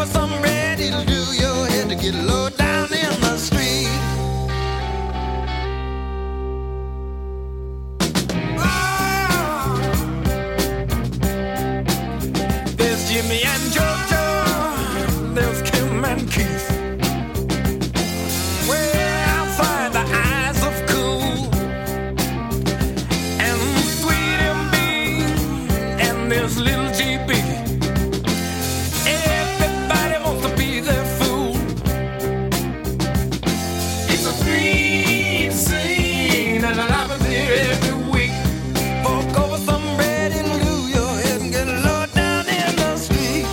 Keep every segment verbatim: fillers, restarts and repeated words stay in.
over some ready to do your head to get low down in the street. Oh, there's Jimmy and Jojo, there's Kim and Keith. Way outside the eyes of cool and sweet M B, and there's little G B. Everybody wants to be their fool. It's a dream scene and I love it here every week. Fork over some bread and glue your head and get low down in the street.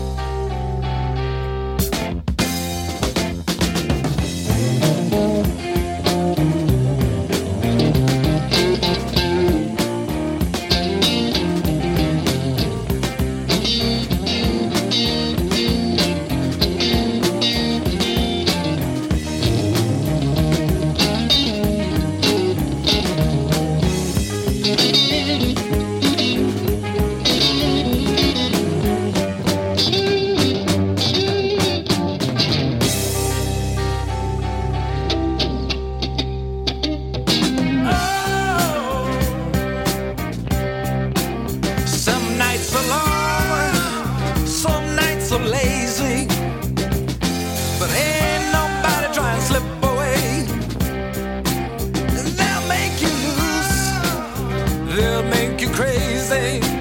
Some nights are long, some nights are lazy, but ain't nobody trying to slip away. They'll make you loose, they'll make you crazy.